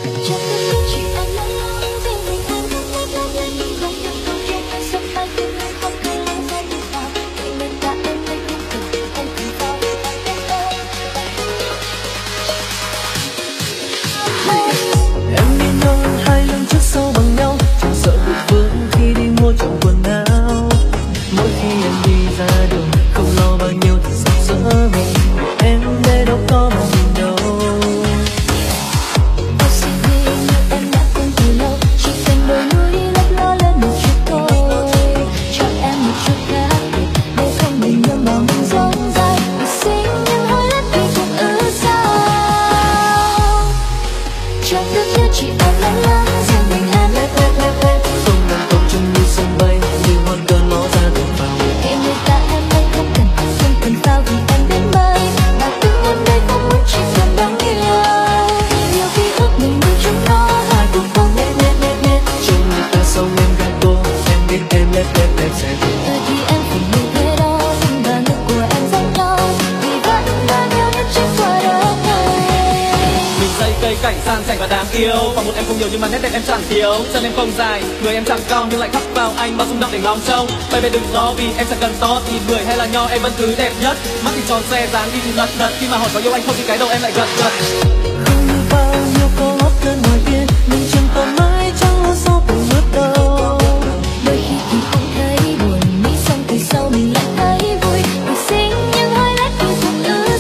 cảnh sang chảnh và đáng yêu, và một em không nhiều nhưng mà nét đẹp em chẳng thiếu. Chân em không dài, người em chẳng cong nhưng lại khắc vào anh bao rung động để ngóng trông. Baby đừng lo vì em chẳng cần to thì bưởi hay là nho em vẫn cứ đẹp nhất. Mắt thì tròn xe dáng đi thì lật đật, khi mà hỏi có yêu anh không thì cái đầu em lại gật gật. Không bao nhiêu câu hót cơn ngoài kia nhưng chẳng còn mãi chẳng lo sao từng bước đâu. Đôi khi thì không thấy buồn, nghĩ xong từ sau mình lại thấy vui. Mình xinh nhưng hai lát cuối cùng ư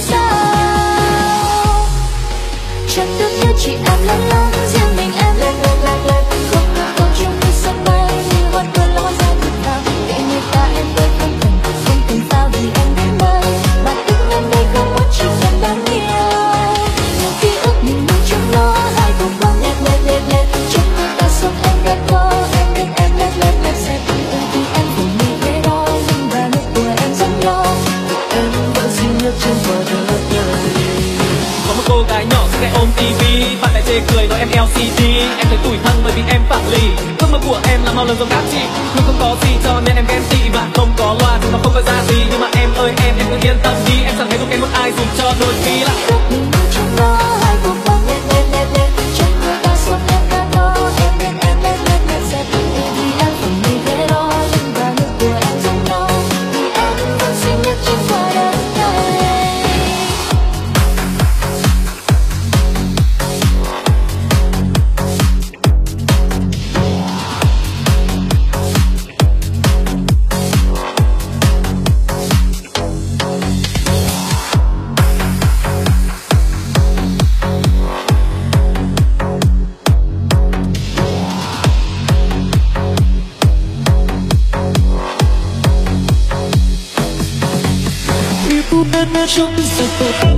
sao. Chẳng được như chị em lắng lắng, riêng mình em lên lên lên lên. Không ngừng câu trong như sân bay, như hoa cơn ló ra từ nào. Để người ta em tôi không cần sao vì em đến đây. Mà tính em đây không muốn chỉ cần đáng yêu. Nhiều ký ức mình nuôi trong nó, hai cùng quăng nét nét nét nét. Trong người ta sống em ghét có, em biết em nét nét nét sẽ từ từ vì em không nghĩ thế đó. Nhưng và nét của em giống nhau, Em vẫn duy nhất trên quả đất này. Có một cô gái nhỏ xinh ôm tivi, bạn bè chê cười nói em LCD. Em thấy tủi thân bởi vì em phẳng lì, ước mơ của em là mau lớn giống các chị. Nhưng không có gì cho nên em ghen tị, và không có loa thì nó không có ra gì. Nhưng mà em ơi em cứ yên tâm đi, em chẳng thấy một em một ai dùng cho đôi khi là mình nuôi trong nó, hai cùng quăng nét nét nét nét. Trong người ta sống em đã có, em biết em nét nét nét sẽ từ từ vì em không nghĩ thế đó. Nhưng và nét của em giống nhau, vì em vẫn xinh nhất trên quả đất này. Yêu em trong giây phút.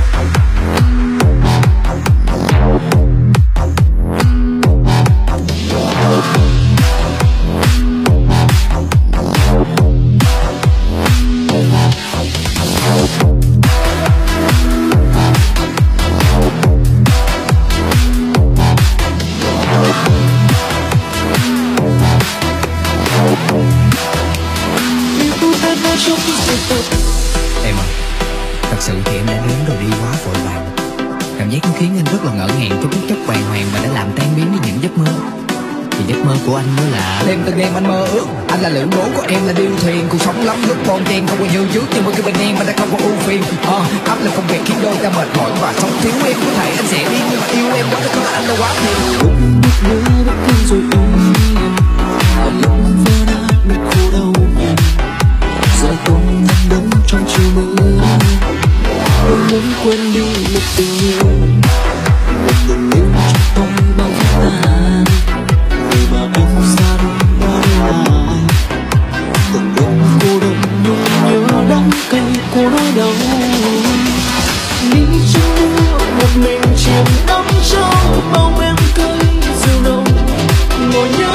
Em ơi, thật sự thì em đã lớn rồi đi quá vội vàng. Cảm giác nó khiến anh rất là ngỡ ngàng trong phút chốc bàng hoàng và đã làm tan biến đi những giấc mơ. Thì giấc mơ của anh mới là đêm từng đêm anh mơ ước anh là lưỡng bố của em là điêu thuyền. Cuộc sống lắm lúc bon chen không có như trước nhưng mỗi khi bên em anh đã không có ưu phiền. Áp lực công việc khiến đôi ta mệt mỏi và sống thiếu em. Có thể anh sẽ đi nhưng mà yêu em quá có anh là quá phiền. Lúc biết nhớ bất cứ rồi im lúc vỡ nát bị khô đau nhìn giờ tôi nằm đắm trong chiều mưa. Tôi muốn quên đi một tình yêu, một tình yêu trong tôi bao tàn. Người mà em xa đi đã để lại từng đêm cô đơn nhung nhớ đắng cay cô nỗi đau. Đi trên mưa một mình chìm đắm trong bao em cây rượu nồng ngồi nhớ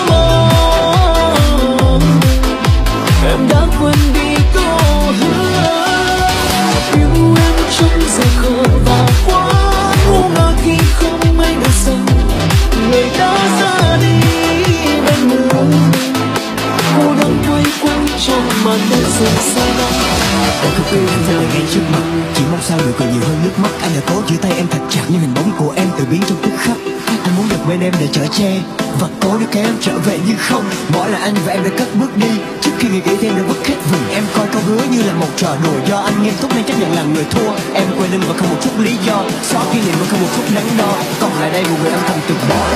mong. Em đã quên đi câu hứa yêu em trong giờ khờ và quá ngu ngơ khi không ai được rằng người đã ra đi bên mưa. Cô đang quay quanh trong màn đêm rừng xa lắm. Em không yêu em theo ngay trước mặt, chỉ mong sao được còn nhiều hơn nước mắt. Anh đã cố giữ tay em thật chặt như hình bóng của em. em tự biến trong tức khắc. Anh muốn được bên em để chở che và cố để kéo em trở về, nhưng không. Mỗi lần anh và em đã cất bước đi, trước khi người nghĩ thêm đã vứt hết vừng. Em coi câu hứa như là một trò đùa, do anh nghiêm túc nên chấp nhận là người thua. Em quên anh và không một chút lý do, xóa kỷ niệm và không một chút đắn đo. Còn lại đây một người âm thầm từ bỏ.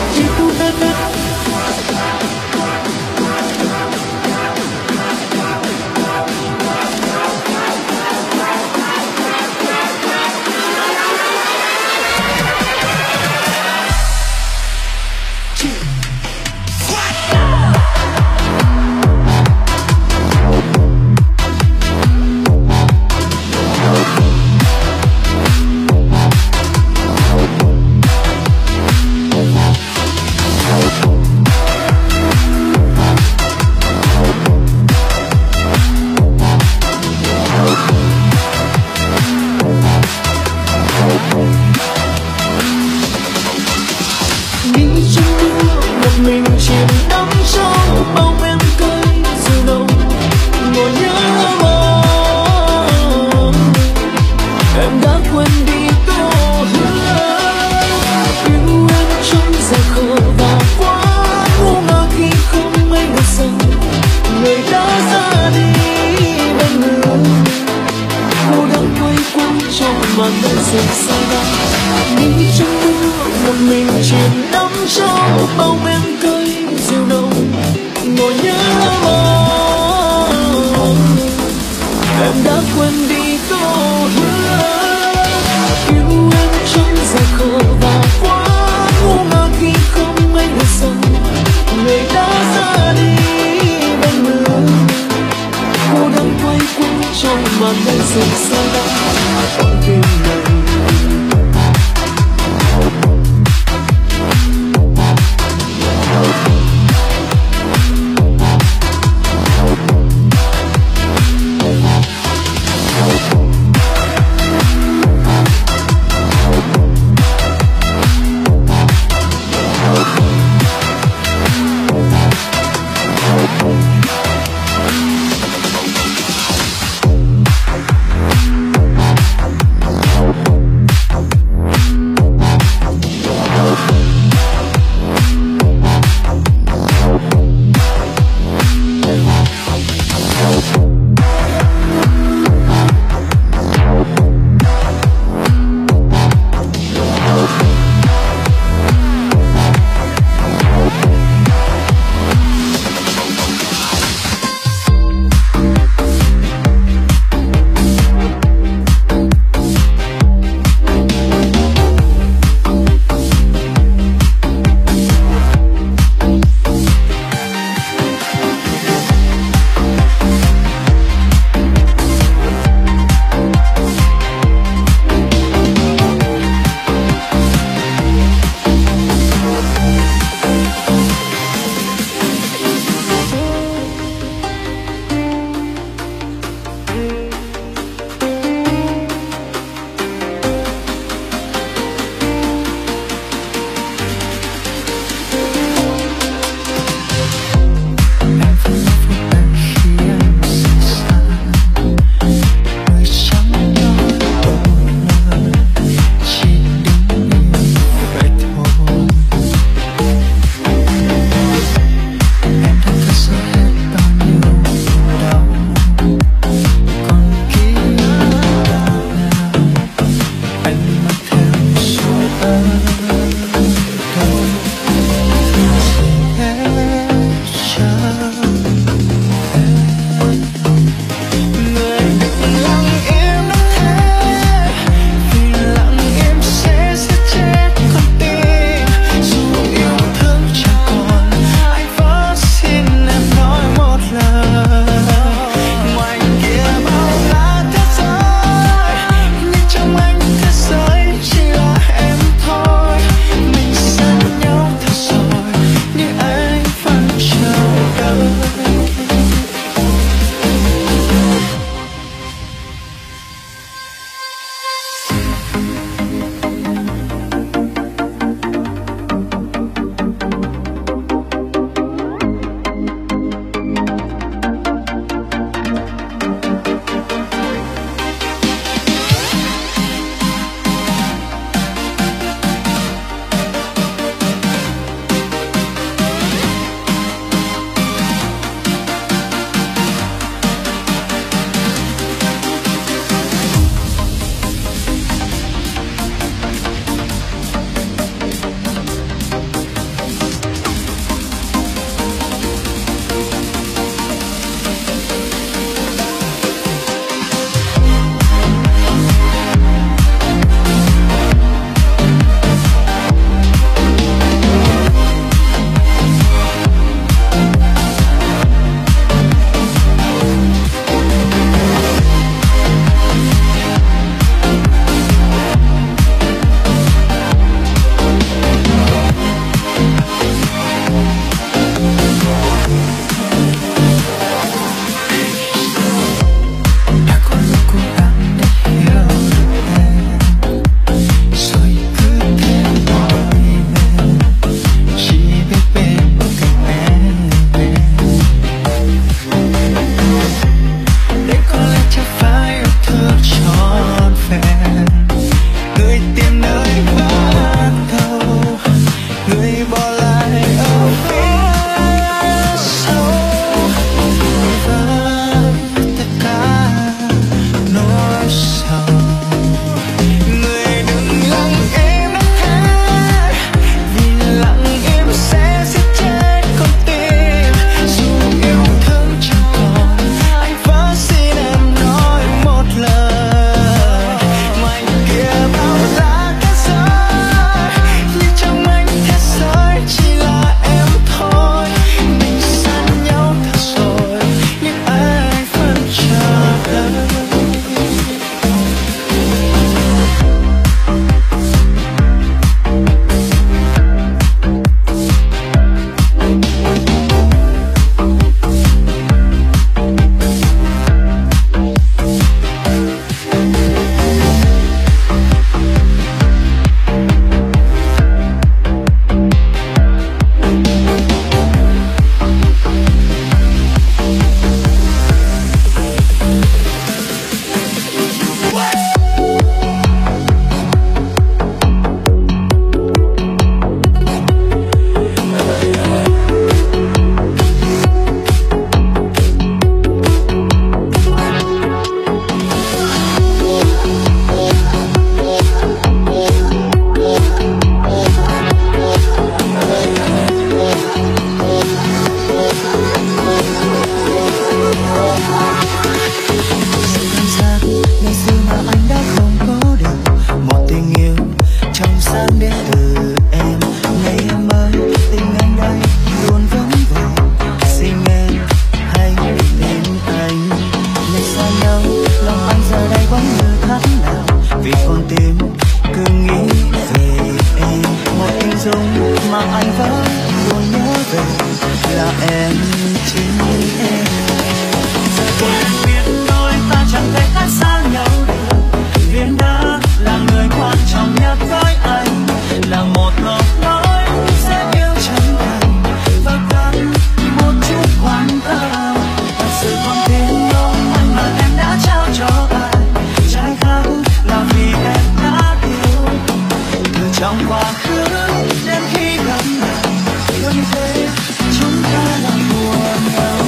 anh vẫn luôn nhớ về là em, chính em. Giờ thì anh biết đôi ta chẳng thể cách xa nhau được, viên đã là người quan trọng nhất với anh, là một câu nói sẽ yêu chân thành và cần một chút quan tâm. Thật sự con tim không anh mà em đã trao cho anh, trái khắc là vì em đã yêu. Từ trong quá khứ đến khi gặp lại, cứ như thế chúng ta đang buồn nhau.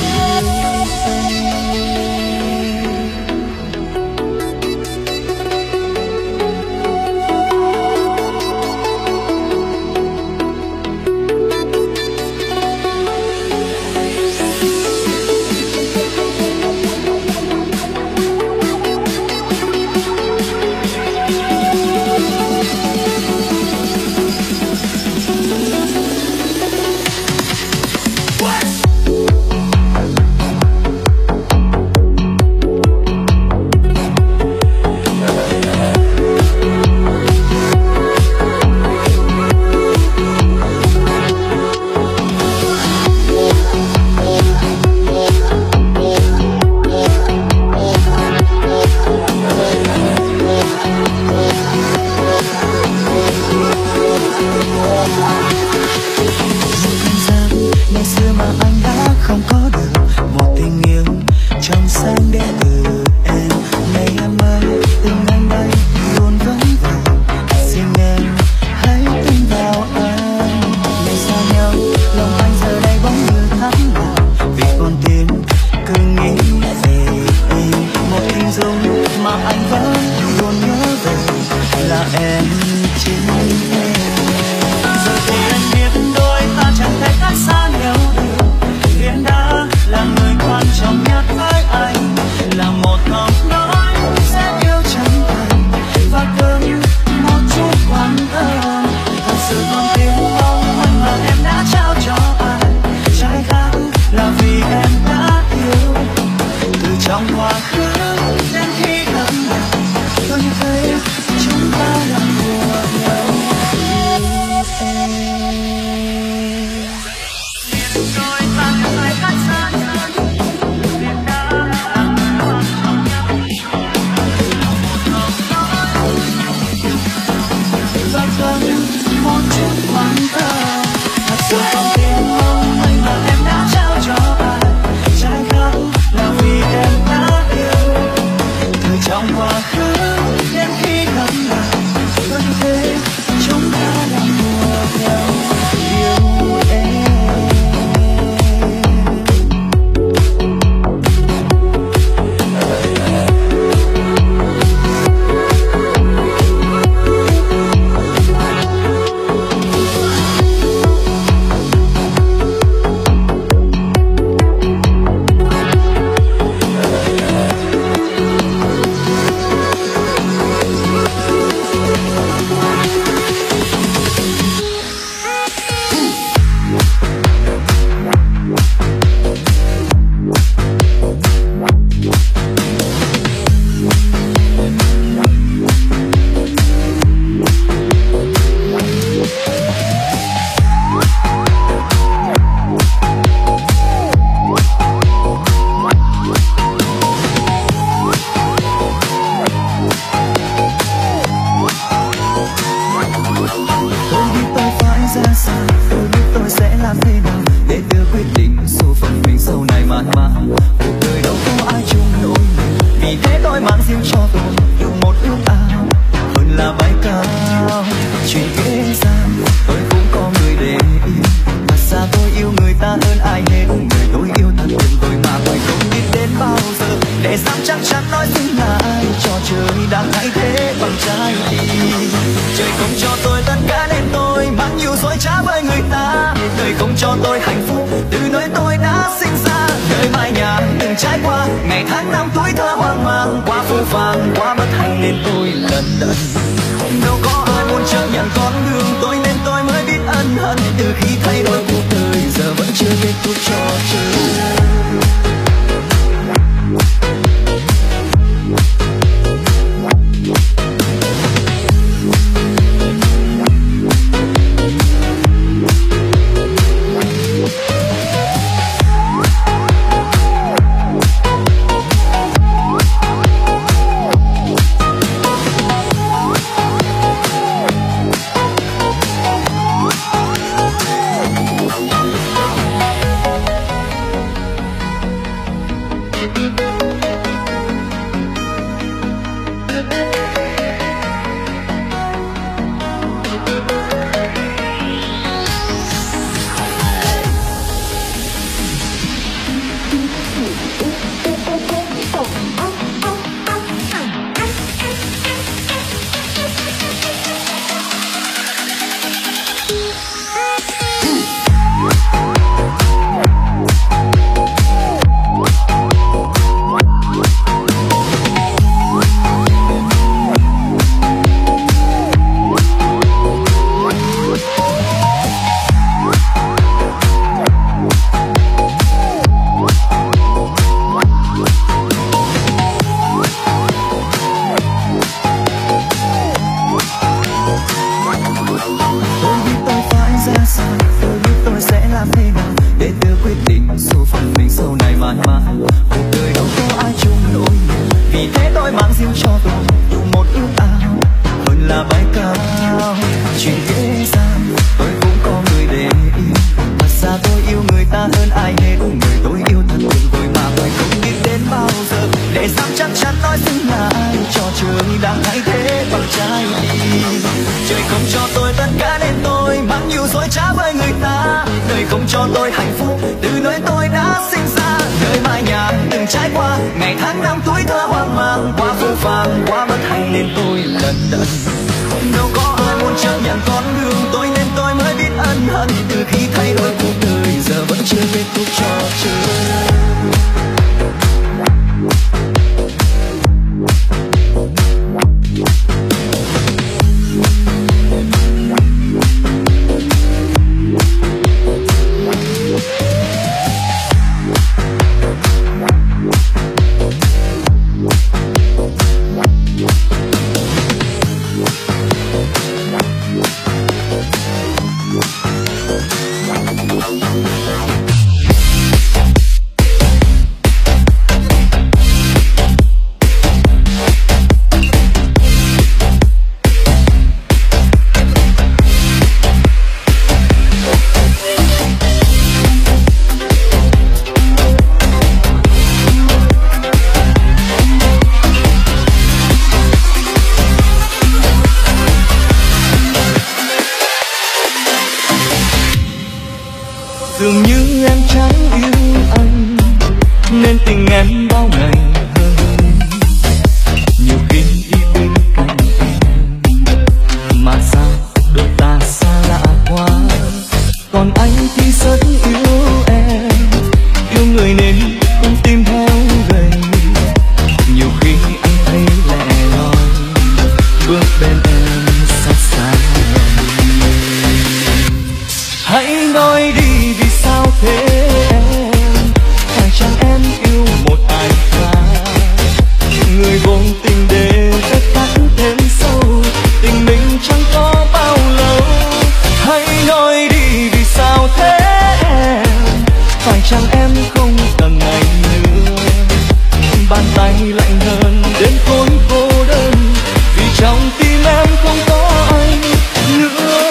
Từ khi thay đổi cuộc đời giờ vẫn chưa kết thúc trò chơi. Tôi biết tôi phải ra sao, tôi biết tôi sẽ làm thế nào để tự quyết định số phận mình sau này mãi mãi. Cuộc đời đâu có ai chung nỗi niềm, vì thế tôi mang riêng cho tôi một ước ao hơn là bay cao. Chuyện dễ dàng tôi cũng có người để yêu, thật ra tôi yêu người ta hơn ai hết. Người tôi yêu thật tuyệt vời mà tôi không biết đến bao giờ để dám chắc chắn nói xứng là ai. Cho trời đang thay thế bằng trái tim. Trời không cho tôi tất cả nên tôi mang nhiều dối trá với người ta. Đời không cho tôi hạnh phúc từ nơi tôi đã sinh ra. Đời mãi nhạt từng trải qua ngày tháng năm tuổi thơ hoang mang, qua phũ phàng qua bất hạnh nên tôi lận đận. Đâu có ai muốn chấp nhận con đường tôi nên tôi mới biết ân hận. Từ khi thay đổi cuộc đời giờ vẫn chưa kết thúc trò chơi. Dường như em chẳng yêu anh nên tình em bao ngày hơn. Nhiều khi đi bên cạnh em mà sao đôi ta xa lạ quá. Còn anh thì rất yêu em, yêu người nên con tim heo gầy. Nhiều khi anh thấy lẻ loi bước bên em xa xa. Hãy nói đi vì sao thế em, phải chăng em yêu một ai khác. Người vô tình để vết cắt thêm sâu, tình mình chẳng có bao lâu. Hãy nói đi vì sao thế em, phải chăng em không cần anh nữa. Bàn tay lạnh hơn đến khốn cô đơn, vì trong tim em không có anh nữa.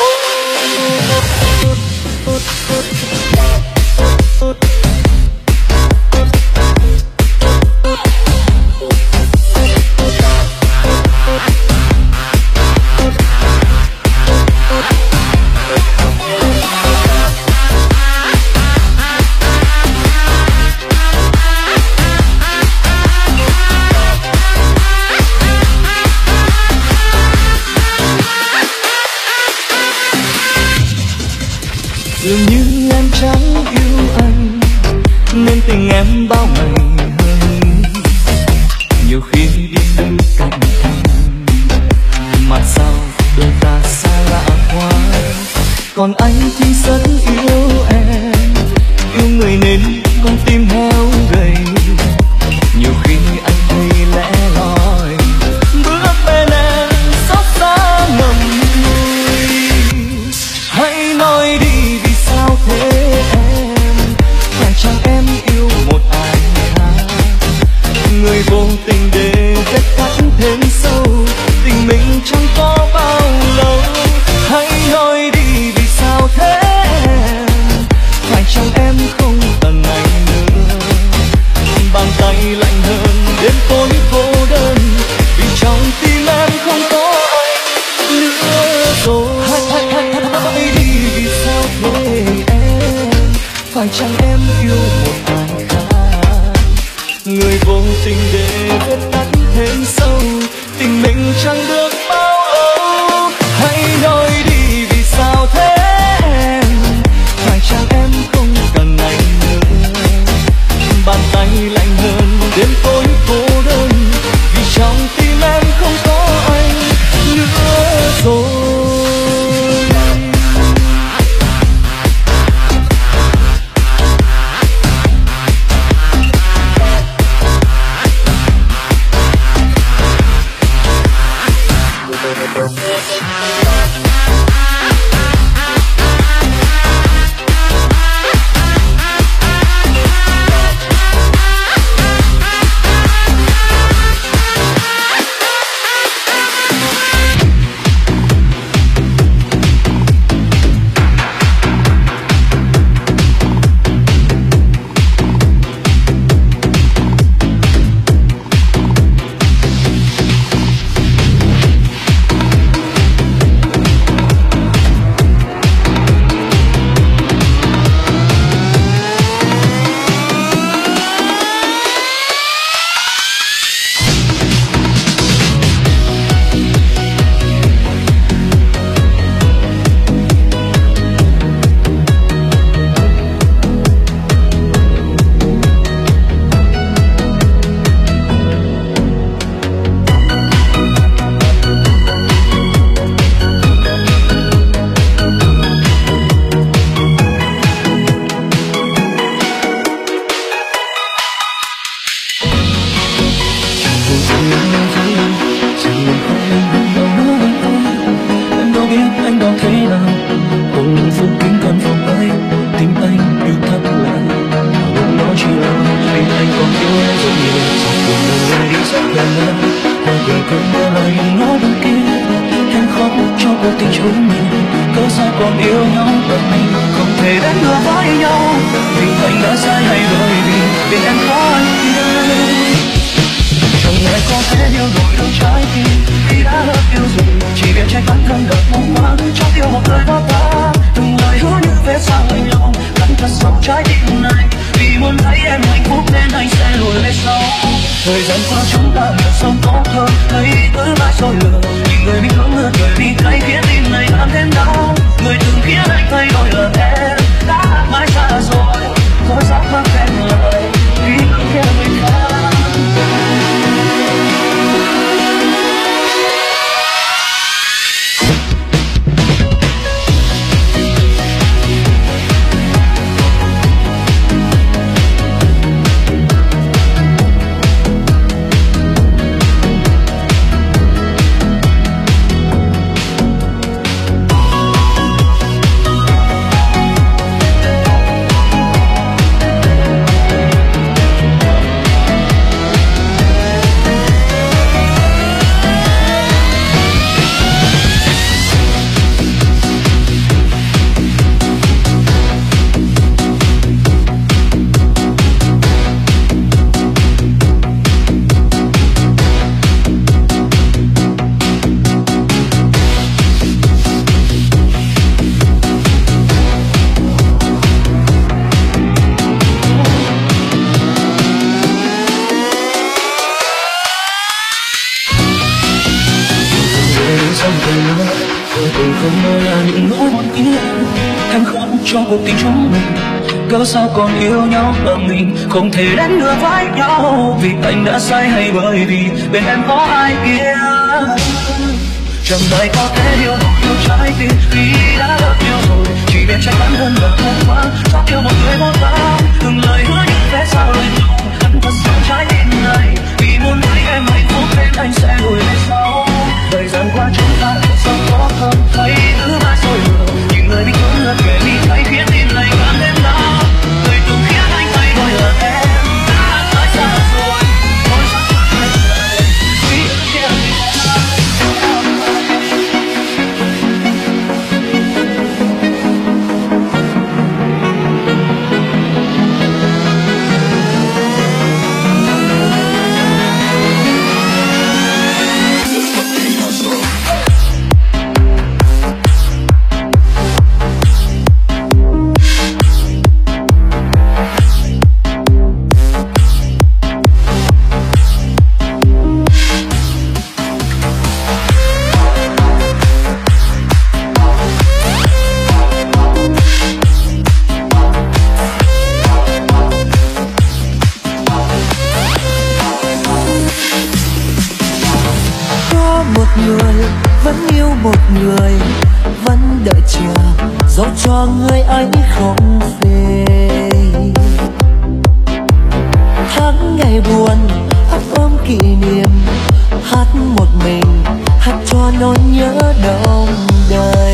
Dường như em chẳng yêu anh nên tình em bao ngày hơn. Nhiều khi đi bên cạnh em mà sao đôi ta xa lạ quá. Còn anh thì rất yêu em, yêu người nên con tim heo gầy. Nhiều khi anh thấy lẻ loi bước bên em xót xa ngậm ngùi. Hãy nói đi vì sao thế em, phải chăng em yêu một ai khác. Người vô tình để vết cắt thêm sâu, tình mình chẳng có bao lâu. Hãy nói đi vì sao thế em, phải chăng em không cần anh nữa. Bàn tay lạnh hơn đến tối cô đơn, vì trong tim em không có anh nữa rồi. Hãy đi vì sao thế em, phải chăng em yêu một ai khác. Người vô tình để vết cắt thêm sâu, tình mình chẳng được bao lâu. Hãy nói đi vì sao thế em, phải chăng em không cần anh nữa. Bàn tay lạnh hơn đến tối cô đơn, vì trong tim em không có anh nữa rồi. chúng mình, cớ sao còn yêu nhau tận mình không thể đến được với nhau, vì anh đã sai hay bởi vì bên em có anh kia. Chẳng lẽ có thể yêu đổi được trái tim khi đã lỡ yêu rồi, chỉ biết trách bản thân đợt mong mỏi cho yêu một người vô ta, từng lời hứa những vết xa lời nhau cắn thật sâu trái tim này, vì muốn thấy em hạnh phúc nên anh sẽ lùi về sau. Thời gian qua chúng ta hiểu sống tốt hơn, thấy cứ mãi dối lừa, nhìn người mình hướng ngược người mình thấy khiến tim này làm thêm đau, người từng khiến anh thay đổi là em đã mãi xa rồi, thôi dám mang em lời vì không kia người khác. Trong cuộc tình chúng mình, cớ sao còn yêu nhau và mình không thể đến được với nhau, vì anh đã sai hay bởi vì bên em có ai kia. Chẳng ai có thể yêu trái tim khi đã lỡ yêu rồi, chỉ biết trách bản thân và không quá cho yêu một người vô ta, từng lời hứa những vết sao lời nhau cắn thật sâu trái tim này, vì muốn thấy em hạnh phúc nên anh sẽ lùi về sau. Thời gian qua chúng ta sống tốt hơn, thấy thứ mãi rồi lừa, những người bị hướng ngược về đi thấy khiến tim này càng thêm đau, người từng khiến anh thay đổi là em đã mãi xa rồi, thôi sao anh rời vì kia cho người anh không về. Tháng ngày buồn hát ôm kỷ niệm, hát một mình hát cho nỗi nhớ đông đầy.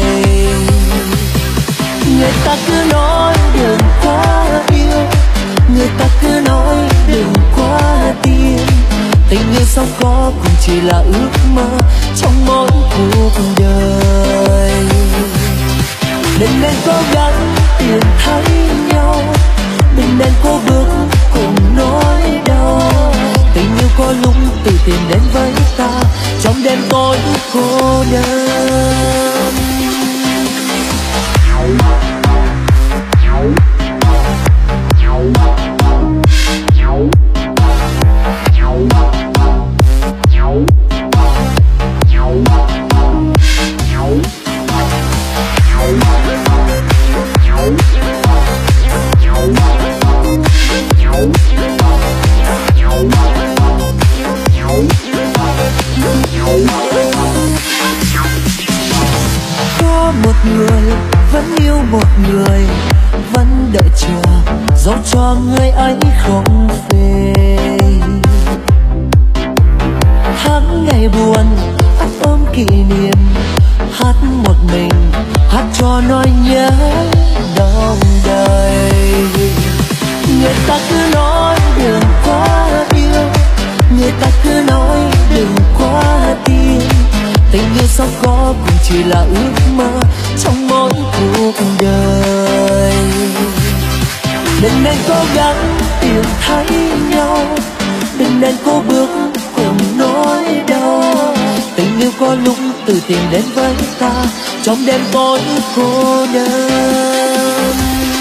Người ta cứ nói đừng quá yêu, người ta cứ nói đừng quá tin, tình yêu sao có cũng chỉ là ước mơ trong mỗi cuộc đời. Đừng nên cố gắng tìm thấy nhau, đừng nên cố bước cùng nỗi đau. Tình yêu có lúc tự tìm đến với ta trong đêm tối cô đơn. Có một người vẫn yêu một người, vẫn đợi chờ dẫu cho người ấy không về. Tháng ngày buồn ắt ôm kỷ niệm, hát một mình hát cho nỗi nhớ đông đầy. Người ta cứ nói đừng quá yêu, người ta cứ nói đừng quá tin, tình yêu sau có cũng chỉ là ước mơ trong mỗi cuộc đời. Đừng cố gắng tìm thấy nhau, đừng cố bước cùng nỗi đau. Tình yêu có lúc tự tìm đến với ta trong đêm tối cô đơn.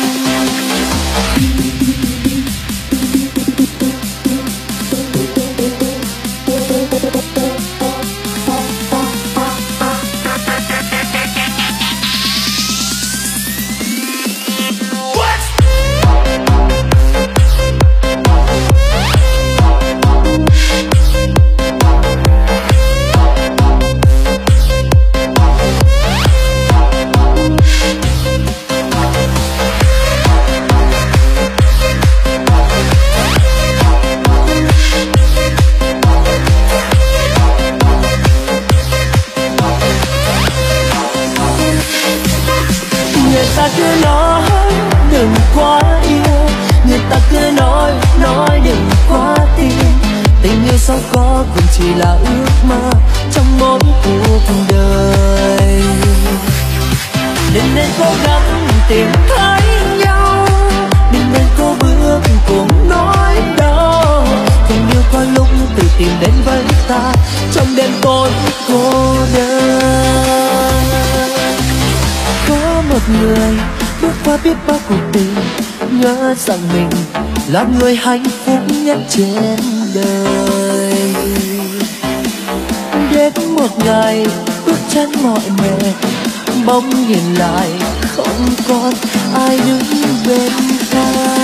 Sao có cũng chỉ là ước mơ trong mỗi cuộc đời. Đừng nên cố gắng tìm thấy nhau, đừng nên cố bước cùng nỗi đau. Tình yêu có lúc tự tìm đến với ta trong đêm tối cô đơn. Có một người bước qua biết bao cuộc tình, nhớ rằng mình là người hạnh phúc nhất trên đời. Đến một ngày bước chân mỏi mệt, bỗng nhìn lại không còn ai đứng bên ta.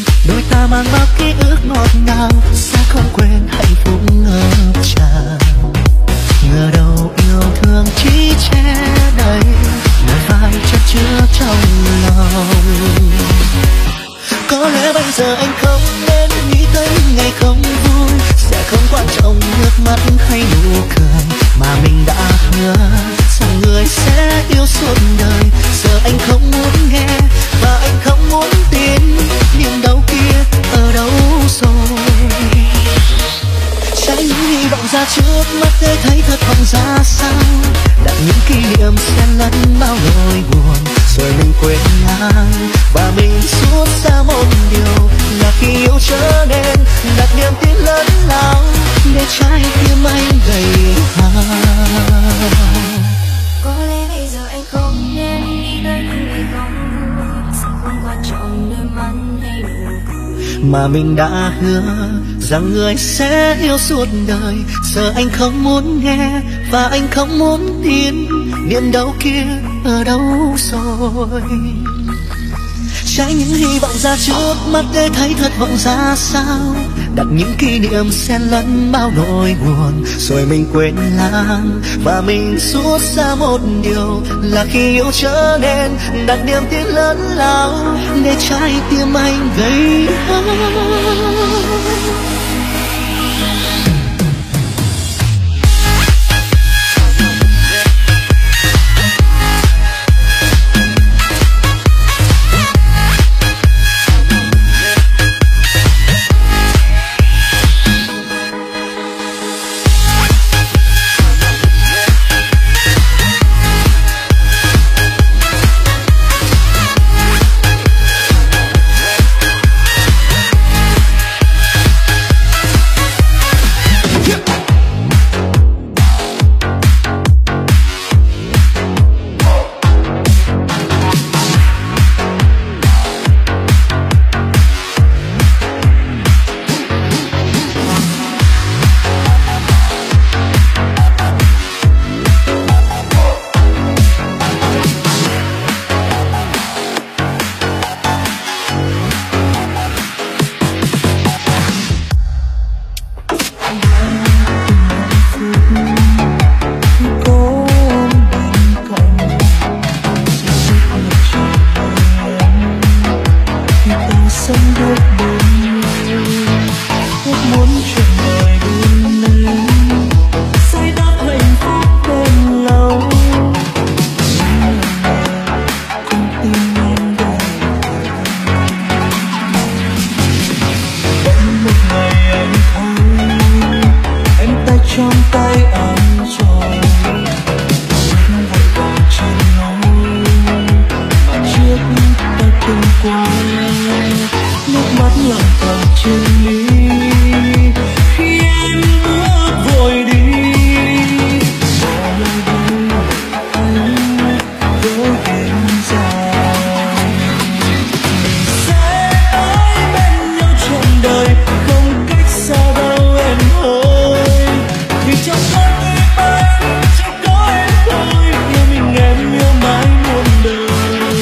đôi ta mang bao ký ức ngọt ngào sẽ không quên hạnh phúc ngập tràn. Ngờ đâu yêu thương chỉ che đầy lời phai chất chứa trong lòng. Có lẽ bây giờ anh không nên nghĩ tới những ngày không vui, sẽ không quan trọng nước mắt hay nụ cười mà mình đã hứa rằng người sẽ yêu suốt đời. Giờ anh không muốn nghe và anh không muốn tin, niềm đau kia ở đâu rồi? Trải những hy vọng ra trước mắt để thấy thật vọng ra sao, đặt những kỷ niệm xen lẫn bao nỗi buồn rồi mình quên ngang và mình rút ra một điều là khi yêu trở nên đặt niềm tin lớn lao để trái tim anh gầy hao. Có lẽ bây giờ anh không nên nghĩ tới những ngày không vui, sẽ không quan trọng đôi mắt hay nụ cười mà mình đã hứa rằng người sẽ yêu suốt đời. Giờ anh không muốn nghe và anh không muốn tin, niềm đau kia ở đâu rồi? Trải những hy vọng ra trước mắt để thấy thất vọng ra sao, đặt những kỷ niệm xen lẫn bao nỗi buồn rồi mình quên lãng và mình rút ra một điều là khi yêu trở nên đặt niềm tin lớn lao để trái tim anh gầy hao.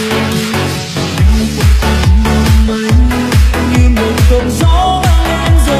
Gió vang lên rồi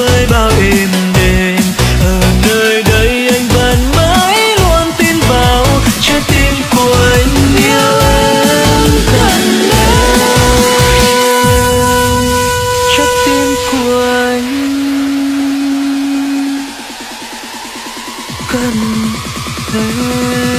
nơi bao êm đềm. Ở nơi đây anh vẫn mãi luôn tin vào trái tim của anh yêu em gần em. Trái tim của anh gần em.